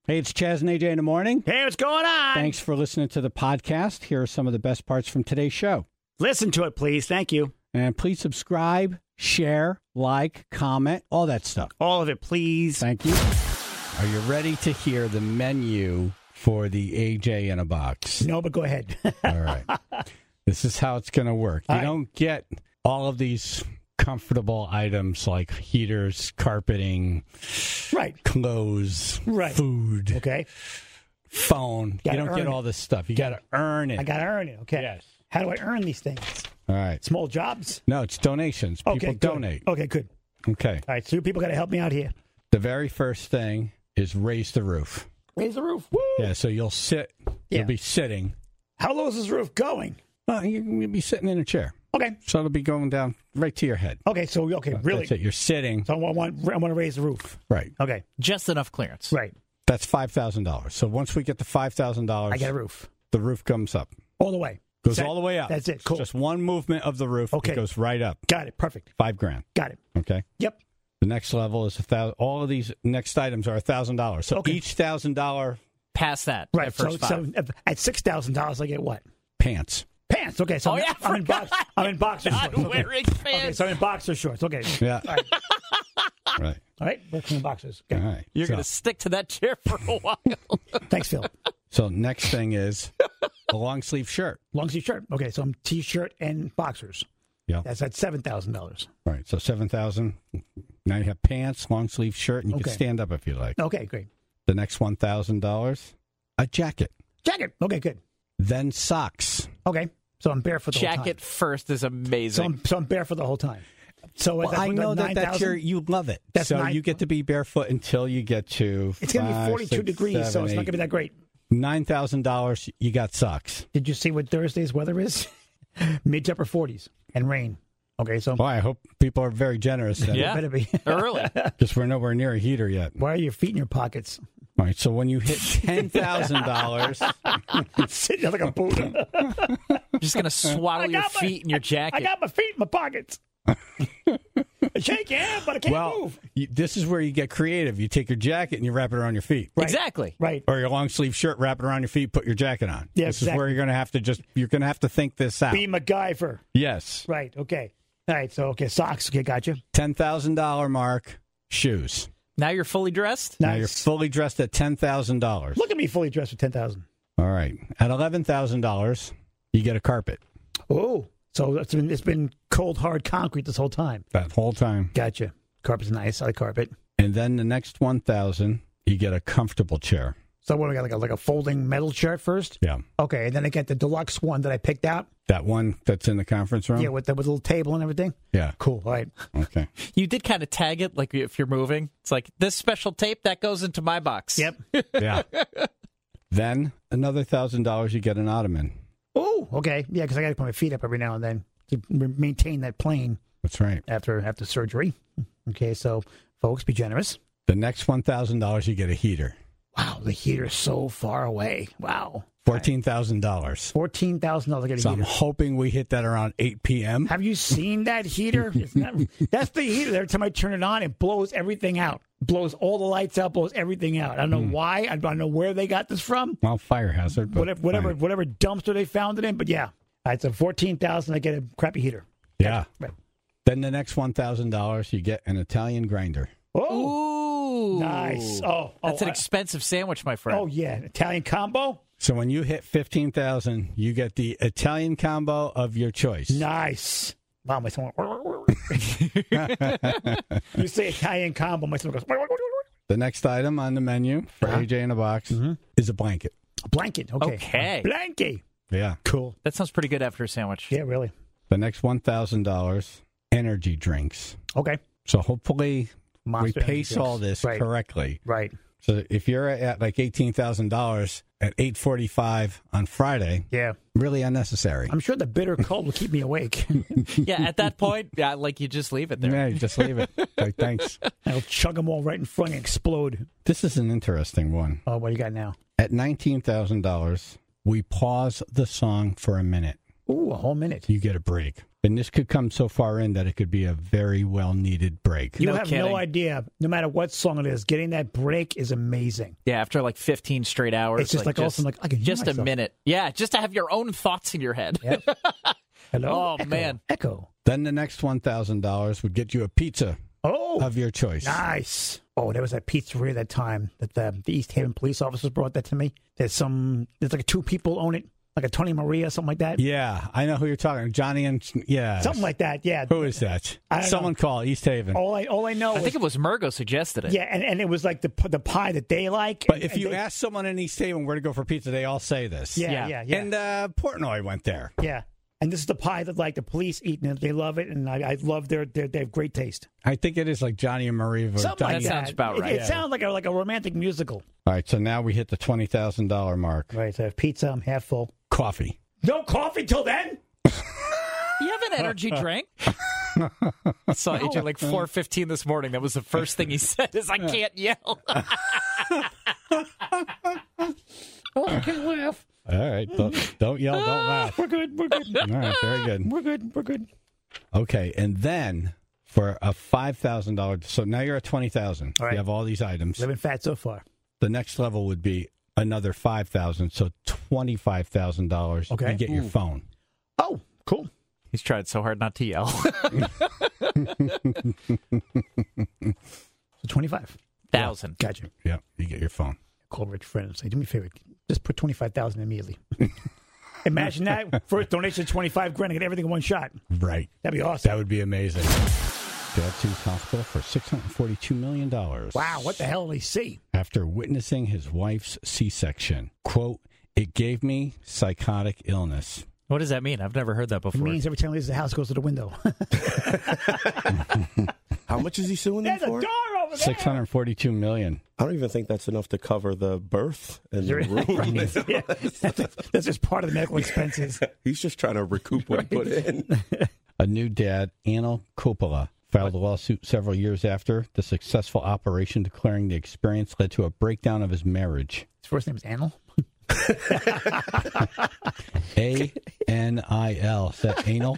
Hey, it's Chaz and AJ in the morning. Hey, what's going on? Thanks for listening to the podcast. Here are some of the best parts from today's show. Listen to it, please. Thank you. And please subscribe, share, like, comment, all that stuff. All of it, please. Thank you. Are you ready to hear the menu for the AJ in a box? No, but go ahead. All right. This is how it's going to work. You don't get all of these comfortable items like heaters, carpeting, right, clothes, right, food, okay, phone. You don't get all this stuff. You got to earn it. I got to earn it. Okay. Yes. How do I earn these things? All right. Small jobs? No, it's donations. People okay, donate. Okay, good. Okay. All right, so you people got to help me out here. The very first thing is raise the roof. Raise the roof. Woo! Yeah, so you'll sit. Yeah. You'll be sitting. How low is this roof going? You'll be sitting in a chair. Okay. So it'll be going down right to your head. Okay, so, really? That's it. You're sitting. So I want to raise the roof. Right. Okay. Just enough clearance. Right. That's $5,000. So once we get to $5,000, I get a roof. The roof comes up. All the way. Goes all the way up. That's it. Cool. Just one movement of the roof. Okay. It goes right up. Got it. Perfect. $5,000. Got it. Okay. Yep. The next level is $1,000. All of these next items are $1,000. So each $1,000 past that. Right. So at $6,000, I get what? Pants. Pants. Okay. So I'm in boxer shorts. Wearing pants. Okay. So I'm in boxer shorts. Okay. Yeah. All right. Right. All right. We're in boxers. Okay. All right. You're going to stick to that chair for a while. Thanks, Phil. So next thing is a long sleeve shirt. Long sleeve shirt. Okay. So I'm t-shirt and boxers. Yeah. That's at $7,000. Right. So $7,000. Now you have pants, long sleeve shirt, and you can stand up if you like. Okay. Great. The next $1,000, a jacket. Jacket. Okay. Good. Then socks. Okay. So I'm barefoot the whole time. Jacket first is amazing. So I'm barefoot the whole time. So I know that's you love it. That's so you get to be barefoot until you get to it's going to be 42 degrees, so it's not going to be that great. $9,000, you got socks. Did you see what Thursday's weather is? Mid to upper 40s and rain. Okay, so I hope people are very generous. Then. Yeah, better be early. Because we're nowhere near a heater yet. Why are your feet in your pockets? All right, so when you hit $10,000, sitting like a Buddha. You're just going to swaddle your feet in your jacket. I got my feet in my pockets. I shake your hand, but I can't move. This is where you get creative. You take your jacket and you wrap it around your feet. Right. Exactly. Right. Or your long sleeve shirt, wrap it around your feet, put your jacket on. Yeah, this is where you're going to have to think this out. Be MacGyver. Yes. Right. Okay. All right. So, socks. Okay, gotcha. $10,000 mark, shoes. Now you're fully dressed? Nice. Now you're fully dressed at $10,000. Look at me fully dressed for $10,000. All right. At $11,000, you get a carpet. Oh. So it's been cold, hard concrete this whole time. That whole time. Gotcha. Carpet's nice. I like carpet. And then the next $1,000, you get a comfortable chair. So what do I got? Like a folding metal chair first? Yeah. Okay, and then I get the deluxe one that I picked out. That one that's in the conference room? Yeah, with the little table and everything? Yeah. Cool. All right. Okay. You did kind of tag it, like if you're moving. It's like, this special tape, that goes into my box. Yep. Yeah. Then another $1,000, you get an ottoman. Oh, okay. Yeah, because I got to put my feet up every now and then to maintain that plane. That's right. After surgery. Okay, so folks, be generous. The next $1,000, you get a heater. Wow, the heater's so far away. Wow. $14,000. $14,000 to get a So heater. I'm hoping we hit that around 8 p.m. Have you seen that heater? That's the heater. Every time I turn it on, it blows everything out. Blows all the lights out, blows everything out. I don't know why. I don't know where they got this from. Well, fire hazard. But Whatever dumpster they found it in. But yeah, it's a $14,000. I get a crappy heater. Yeah. Right. Then the next $1,000, you get an Italian grinder. Oh, ooh, nice. That's an expensive sandwich, my friend. Oh, yeah. Italian combo? So when you hit $15,000, you get the Italian combo of your choice. Nice. Wow, my son you say Italian combo, my son goes. The next item on the menu for AJ in a box is a blanket. A blanket. Okay. Okay. Blanket. Yeah. Cool. That sounds pretty good after a sandwich. Yeah, really. The next $1,000, energy drinks. Okay. So hopefully Monster we pace energy all drinks. this correctly. Right. So if you're at like $18,000 at 8:45 on Friday, really unnecessary. I'm sure the bitter cold will keep me awake. Yeah, at that point, like you just leave it there. Yeah, you just leave it. Like, thanks. I'll chug them all right in front and explode. This is an interesting one. Oh, what do you got now? At $19,000, we pause the song for a minute. Ooh, a whole minute. you get a break. And this could come so far in that it could be a very well-needed break. You No have kidding. no idea. No matter what song it is, getting that break is amazing. Yeah, after like 15 straight hours. It's just like all of a sudden, like, I can hear just a myself. minute. Yeah, just to have your own thoughts in your head. Yep. Hello. Oh, Echo. man. Echo. Then the next $1,000 would get you a pizza Oh, of your choice. nice. Oh, there was that pizzeria that time that the East Haven police officers brought that to me. There's like two people own it, like a Tony Maria, something like that. Yeah, I know who you're talking. Johnny and Something like that, yeah. Who is that? I don't Someone call East Haven. All I know I is, think it was Murgo suggested it. yeah, and it was like the pie that they like. But if and you they, ask someone in East Haven where to go for pizza, they all say this. yeah. And Portnoy went there. Yeah. And this is the pie that like the police eat, and they love it, and I love they have great taste. I think it is like Johnny and Marie. Something like That sounds about right. It Yeah. sounds like a romantic musical. All right, so now we hit the $20,000 mark. Right, so I have pizza, I'm half full. Coffee. No coffee till then? You have an energy drink. I saw AJ like 4:15 this morning. That was the first thing he said is, I can't yell. Oh, I can't laugh. All right, don't yell, don't laugh. We're good. All right, very good. We're good. Okay, and then for a $5,000, so now you're at $20,000. All right. You have all these items. Living fat so far. The next level would be another $5,000, so $25,000. Okay. You get your phone. Oh, cool. He's tried so hard not to yell. So 25. 1,000. Gotcha. Yeah, you get your phone. Call rich friend and say, do me a favor, just put 25,000 immediately. Imagine that. First donation, 25 grand, I get everything in one shot. Right. That'd be awesome. That would be amazing. Dad sues hospital for $642 million. Wow, what the hell did he see? After witnessing his wife's C-section. Quote, it gave me psychotic illness. What does that mean? I've never heard that It before. means every time he leaves the house, goes to the window. How much is he suing them There's a for? door over there. $642 million. I don't even think that's enough to cover the birth and the room. Yeah, that's just part of the medical expenses. He's just trying to recoup what he put in. A new dad, Anil Coppola, filed a lawsuit several years after the successful operation, declaring the experience led to a breakdown of his marriage. His first name is Anil. A-N-I-L. Is that anal?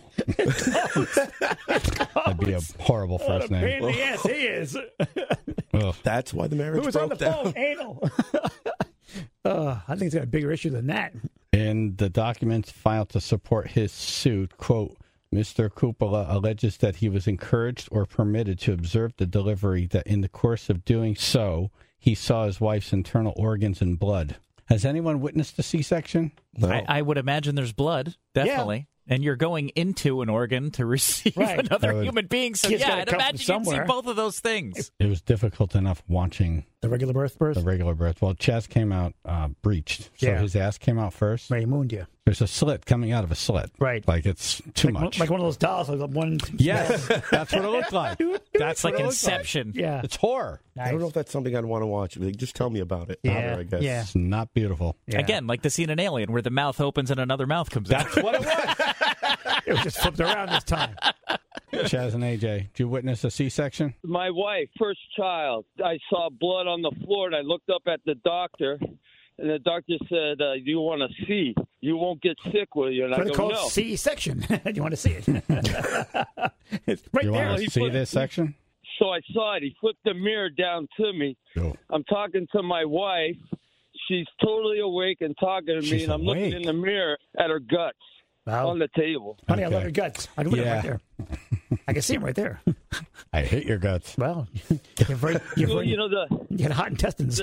That'd be a horrible What a first pain name. in the ass he is. Ugh. That's why the marriage Who was on the broke down. phone? Anal. I think he's got a bigger issue than that. In the documents filed to support his suit, quote, Mr. Coppola alleges that he was encouraged or permitted to observe the delivery, that in the course of doing so, he saw his wife's internal organs and blood. Has anyone witnessed a C-section? No. I would imagine there's blood, definitely. And you're going into an organ to receive Right. another That would- human being. So, Kid's yeah, gotta I'd come from imagine you'd see somewhere. both of those things. It was difficult enough watching The regular birth. the regular birth. Well, Chaz came out breached, so Yeah. his ass came out first. Right, he mooned you. There's a slit coming out of a slit. Right. Like it's too much. Like one of those dolls. Like one. Yes, that's what it looked like. That's like what it looks like. Inception. Yeah. It's horror. I don't know if that's something I'd want to watch. Like, just tell me about it. Yeah, After, I guess. yeah. It's not beautiful. Yeah. Again, like the scene in Alien where the mouth opens and another mouth comes out. That's what it was. It was just flipped around this time. Chaz and AJ, did you witness a C-section? My wife, first child, I saw blood on the floor, and I looked up at the doctor, and the doctor said, you want to see. You won't get sick, will you? And I But go, it's called no. C-section. You want to see it? It's right You there. want to see this section? So I saw it. He flipped the mirror down to me. Go. I'm talking to my wife. She's totally awake and talking to me, She's and I'm looking awake. in the mirror at her guts Wow. on the table. Honey, I Okay. love your guts. I can look at Yeah. them right there. I can see them right there. I hate your guts. Well, you had hot intestines.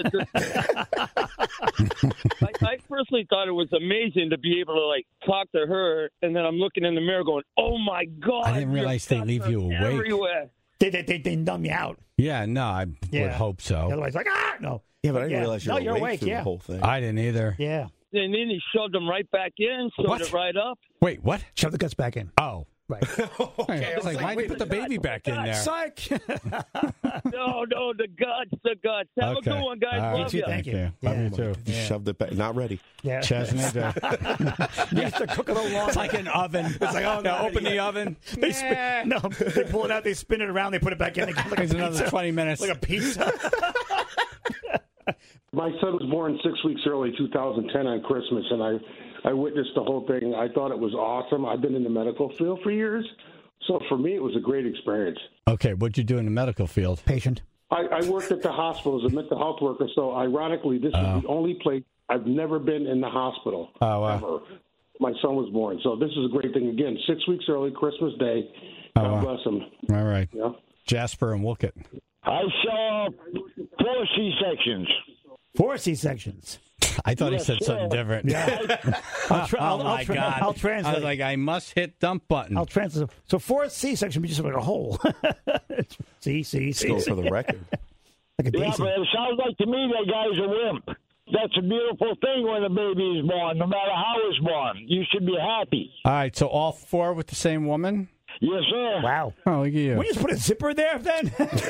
I personally thought it was amazing to be able to like talk to her, and then I'm looking in the mirror going, "Oh my God!" I didn't realize they your leave guts you are awake. everywhere. They numb you out. Yeah, no, I would Yeah. hope so. Otherwise, like no. Yeah, but I didn't realize you No, were you're awake awake, through yeah. the whole thing. I didn't either. Yeah. And then he shoved them right back in, sewed What? it right up. Wait, what? Shove the guts back in. Oh. Right. I was like, why did you put the baby back in there? Psych. No, the guts. Have a good one, guys. All right. Love you. you. Thank you. Love Yeah. you too. Just shoved it back. Not ready. Yeah. Chaz and AJ. You used to cook it along. It's like an oven. It's like, oh, no, open the oven. They spin, no, they pull it out, they spin it around, they put it back in again like There's a another pizza. 20 minutes. Like a pizza. My son was born 6 weeks early, 2010 on Christmas, and I witnessed the whole thing. I thought it was awesome. I've been in the medical field for years, so for me it was a great experience. Okay, what'd you do in the medical field? Patient. I worked at the hospital as a mental health worker, so ironically, this is the only place I've never been in the hospital ever. My son was born, so this is a great thing. Again, 6 weeks early, Christmas Day. God bless him. All right. Yeah. Jasper and Wolcott. I saw 4 C-sections. 4 C-sections. I thought he said something different. Yeah. My God. I'll translate. I was like, I must hit dump button. I'll translate. So 4 C-section would be just like a hole. C. Go for the record. Like a Yeah, daisy. but it sounds like to me that guy's a wimp. That's a beautiful thing when a baby is born, no matter how it's born. You should be happy. All right, so all 4 with the same woman? Yes, sir. Wow. Oh, look at you. We just put a zipper there then?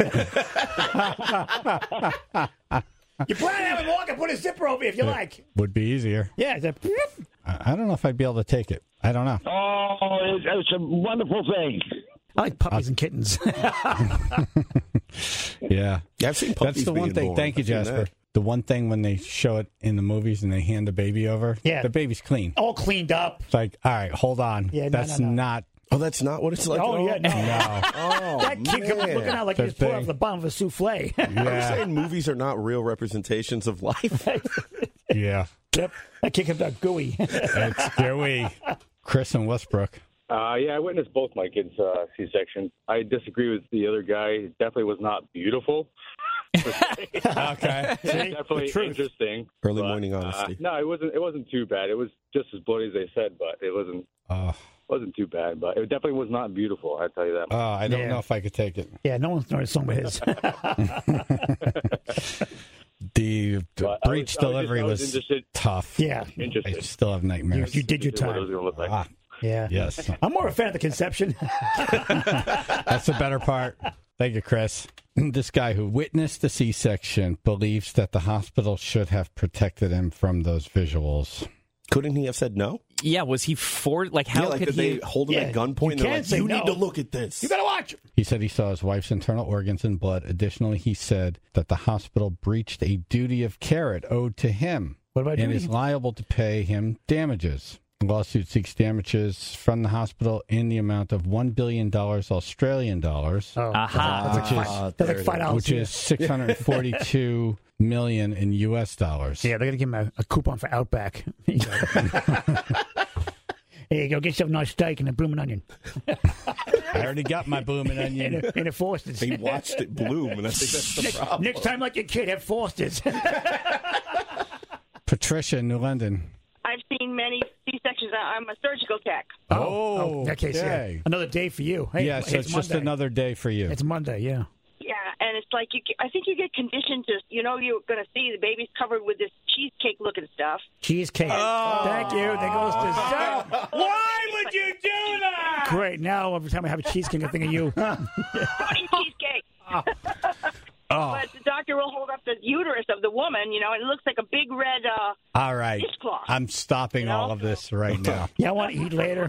You plan on having Walker put a zipper over if you like. Would be easier. Yeah. I don't know if I'd be able to take it. I don't know. Oh, it's a wonderful thing. I like puppies and kittens. Yeah. I've seen puppies That's the one being thing. born. Thank you, I've seen Jasper. that. The one thing when they show it in the movies and they hand the baby over, Yeah. the baby's clean. All cleaned up. It's like, all right, hold on. Yeah, no, That's no. not. Oh, that's not what it's like. Oh, at yeah, all? no. No. Oh, That kid comes man. looking out like The he just pulled thing. off the bottom of a souffle. Are you Yeah. saying movies are not real representations of life? Yeah. Yep. That kid comes out gooey. It's scary. Chris and Westbrook. Yeah, I witnessed both my kids' C-section. I disagree with the other guy. It definitely was not beautiful. Okay. Definitely interesting. Early but, morning honesty. No, it wasn't too bad. It was just as bloody as they said, but it wasn't too bad. But it definitely was not beautiful. I tell you that. I don't Yeah. know if I could take it. Yeah, no one's known a song but his. The But I breech was delivery I was was interested. tough. Yeah. I Interested. still have nightmares. You did your to see what it time. was going to look like. Ah, Yeah. yes. I'm more a fan of the conception. That's the better part. Thank you, Chris. This guy who witnessed the C-section believes that the hospital should have protected him from those visuals. Couldn't he have said no? Yeah, was he for like how Like, could did he? they hold him Yeah, at gunpoint? you They're can't like, say you no. need to look at this. You better watch. He said he saw his wife's internal organs and blood. Additionally, he said that the hospital breached a duty of care it owed to him What about and duty? is liable to pay him damages. The lawsuit seeks damages from the hospital in the amount of $1 billion Australian dollars, Oh, Aha. that's like $5. which is $642 million in U.S. dollars. Yeah, they're going to give him a coupon for Outback. Here you go. Get yourself a nice steak and a blooming onion. I already got my blooming onion. And a Foster's. He watched it bloom, and I think that's the problem. Next time, like your kid, have Foster's. Patricia in New London. I've seen many C-sections. I'm a surgical tech. Oh, in that case, yeah. okay. Another day for you. Hey, Yeah, so it's just Monday. another day for you. It's Monday, yeah. Yeah, and it's like I think you get conditioned to, you're going to see the baby's covered with this cheesecake-looking stuff. Cheesecake. Thank you. There goes to Sarah. Why would you do that? Great. Now every time I have a cheesecake, I think of you. Eat cheesecake. But the doctor will hold up the uterus of the woman, and it looks like a big red All right. dishcloth. I'm stopping all of this right now. Yeah, I want to eat later.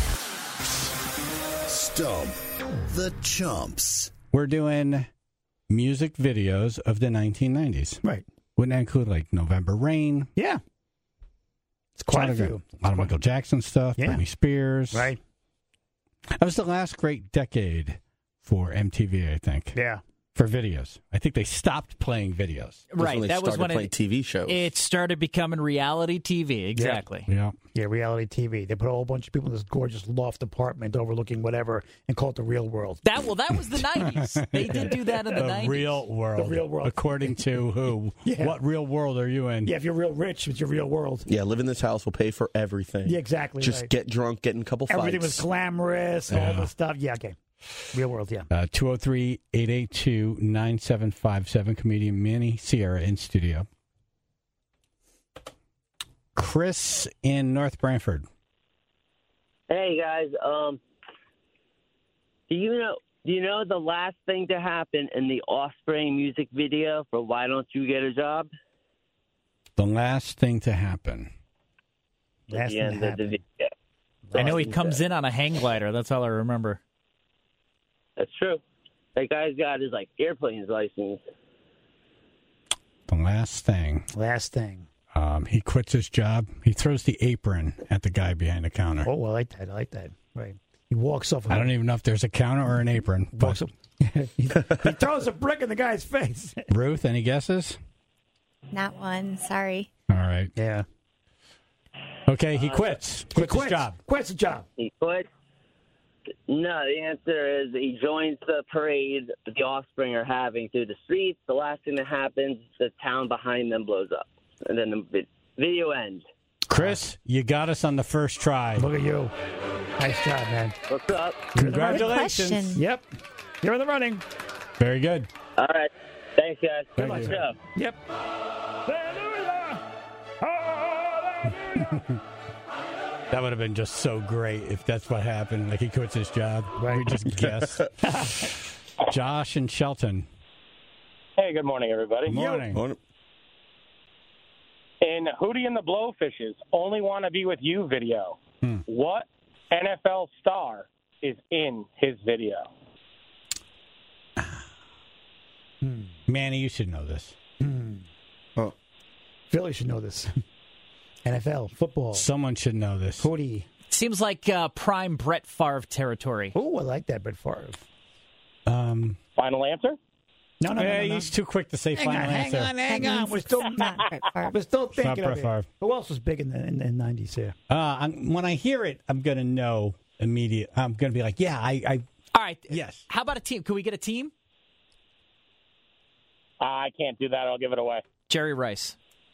Stump the Chumps. We're doing music videos of the 1990s. Right. Wouldn't that include like November Rain? Yeah. It's quite a few. A lot of Michael Jackson stuff, Yeah. Britney Spears. Right. That was the last great decade for MTV, I think. Yeah. For videos. I think they stopped playing videos. Right, that was when playing TV shows. it started becoming reality TV. Exactly. Yeah. Yeah, reality TV. They put a whole bunch of people in this gorgeous loft apartment overlooking whatever and call it the real world. That was the 90s. They did do that in the 90s. Real world. The real world. According to who? Yeah. What real world are you in? Yeah, if you're real rich, it's your real world. Yeah, live in this house. We'll pay for everything. Yeah, exactly. Just right. get drunk, get in a couple fights. Everything was glamorous, all this stuff. Yeah, okay. Real world, yeah. 203-882-9757. Comedian Manny Sierra in studio. Chris in North Branford. Hey guys, do you know the last thing to happen in the Offspring music video for Why Don't You Get a Job? The last thing to happen. At the end of the video. I know he comes in on a hang glider. That's all I remember. That's true. That guy's got his airplane's license. The last thing. Last thing. He quits his job. He throws the apron at the guy behind the counter. Oh, I like that. I like that. Right. He walks off. I don't even know if there's a counter or an apron. Walks up. He throws a brick in the guy's face. Ruth, any guesses? Not one. Sorry. All right. Yeah. Okay, he quits. Quits his job. Quits his job. He quits. No, the answer is he joins the parade the Offspring are having through the streets. The last thing that happens, the town behind them blows up. And then the video ends. Chris, you got us on the first try. Look at you. Nice job, man. What's up? Congratulations. Yep. You're in the running. Very good. All right. Thanks, guys. Good Thank you. show. Yep. That would have been just so great if that's what happened. Like he quits his job. Right. We just guess. Josh and Shelton. Hey, good morning, everybody. Good morning. In Hootie and the Blowfish's Only Want to Be With You video, what NFL star is in his video? Manny, you should know this. Oh. Philly should know this. NFL, football. Someone should know this. Hootie. Seems like prime Brett Favre territory. Oh, I like that, Brett Favre. Final answer? No. He's too quick to say final answer. Hang on. We're still thinking Brett of Favre. it. Who else was big in the 90s here? When I hear it, I'm going to know immediate. I'm going to be like, yeah, I. All right. Yes. How about a team? Can we get a team? I can't do that. I'll give it away. Jerry Rice.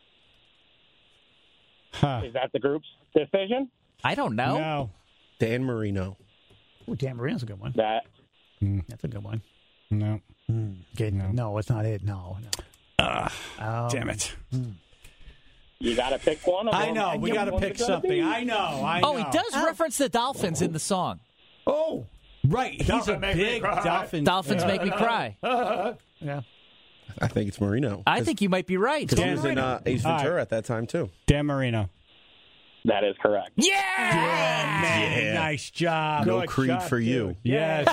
Huh. Is that the group's decision? I don't know. No. Dan Marino. Oh, Dan Marino's a good one. That's a good one. No. Okay, no, it's not it. No. Damn it. You got to pick one of them. I know. We got to pick something. I know. Oh, he does reference the Dolphins in the song. Oh. Right. He's a big Dolphin. Dolphins make me cry. Yeah. I think it's Marino. I think you might be right. Because he was in Ace Ventura at that time, too. Dan Marino. That is correct. Yeah! Man, Yeah. Nice job. No Good Creed shot, for you. dude. Yes.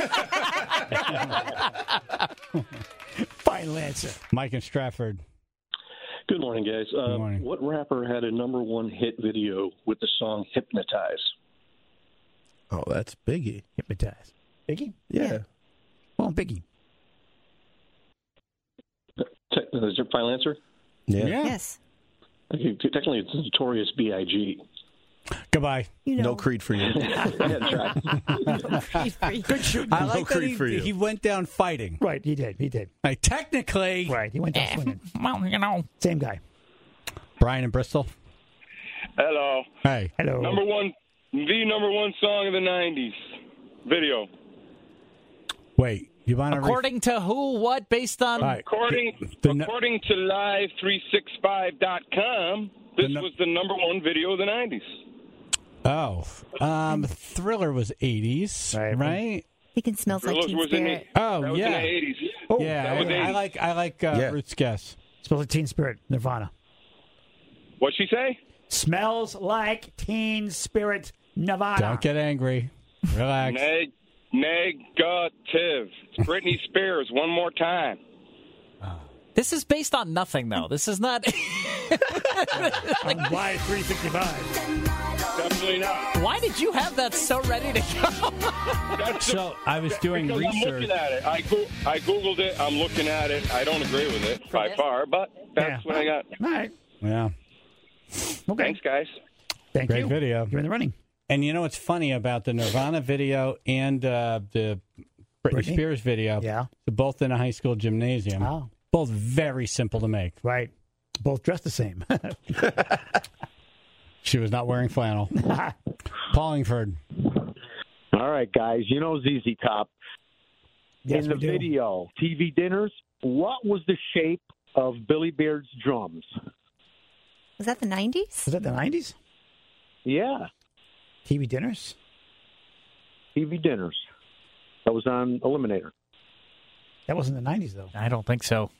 Final answer. Mike and Stratford. Good morning, guys. Good morning. What rapper had a #1 hit video with the song Hypnotize? Oh, that's Biggie. Hypnotize. Biggie? Yeah. Well, Biggie. Is your final answer? Yeah. Yes. Okay, technically, it's Notorious B.I.G. Goodbye. No Creed for you. Good shooting. I like that Creed for you. he went down fighting. Right, he did. Like, technically. Right, he went down swinging. Well, you know. Same guy. Brian in Bristol. Hello. Hey. Hello. The number one song of the 90s. Video. Wait. You want to According to who? What? Based on? Right. According to Live365.com, this was the #1 video of the 90s. Oh. Thriller was 80s, right? He can smell like Teen was in Spirit. Oh, That was yeah. in the 80s. Oh, Yeah, that was I like Ruth's guess. Smells like Teen Spirit, Nirvana. What'd she say? Smells like Teen Spirit, Nirvana. Don't get angry. Relax. Negative. It's Britney Spears. One more time. This is based on nothing, though. This is not. On Live 365. Definitely not. Why did you have that so ready to go? So I was doing because research. I'm looking at it. I Googled it. I'm looking at it. I don't agree with it by far, but that's what I got. All right. Yeah. Okay. Thanks, guys. Thank Great you. video. You're in the running. And you know what's funny about the Nirvana video and the Britney Spears video? Yeah. They're both in a high school gymnasium. Oh. Both very simple to make. Right. Both dressed the same. She was not wearing flannel. Paulingford. All right, guys. You know ZZ Top. Yes, in the we do. video, TV Dinners, what was the shape of Billy Beard's drums? Was that the 90s? Was that the 90s? Yeah. TV Dinners? TV Dinners. That was on Eliminator. That wasn't the 90s, though. I don't think so.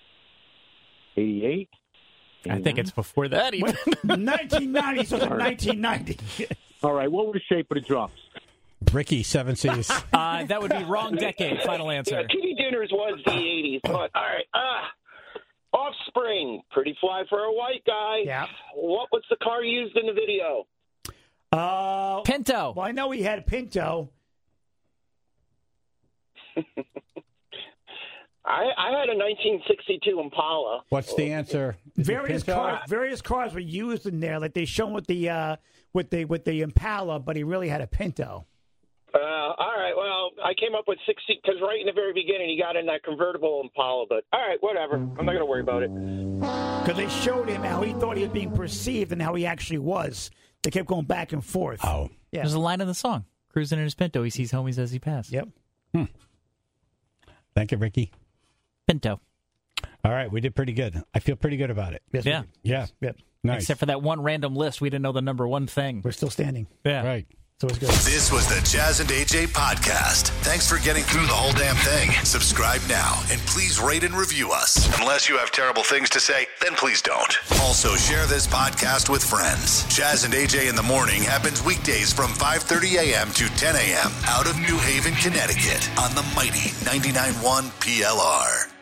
88? I think it's before that even. 1990, so it's 1990. All right, what was the shape of the drums? Ricky, 7 C's. That would be wrong decade. Final answer. TV Dinners was the 80s, but all right. Offspring, pretty fly for a white guy. Yeah. What was the car used in the video? Pinto. Well, I know he had a Pinto. I had a 1962 Impala. What's the answer? Various cars were used in there, like they shown with the Impala, but he really had a Pinto. All right, well, I came up with 60 because right in the very beginning he got in that convertible Impala, but all right, whatever. I'm not going to worry about it. Because they showed him how he thought he was being perceived and how he actually was. They kept going back and forth. Oh. Yeah. There's a line in the song. Cruising in his Pinto, he sees homies as he passes. Yep. Thank you, Ricky. Pinto. All right, we did pretty good. I feel pretty good about it. Yes, yeah. Yeah. Yep. Nice. Except for that one random list, we didn't know the number one thing. We're still standing. Yeah. Right. So it's good. This was the Jazz and AJ podcast. Thanks for getting through the whole damn thing. Subscribe now and please rate and review us. Unless you have terrible things to say, then please don't. Also, share this podcast with friends. Jazz and AJ in the Morning happens weekdays from 5:30 a.m. to 10 a.m. out of New Haven, Connecticut on the mighty 99.1 PLR.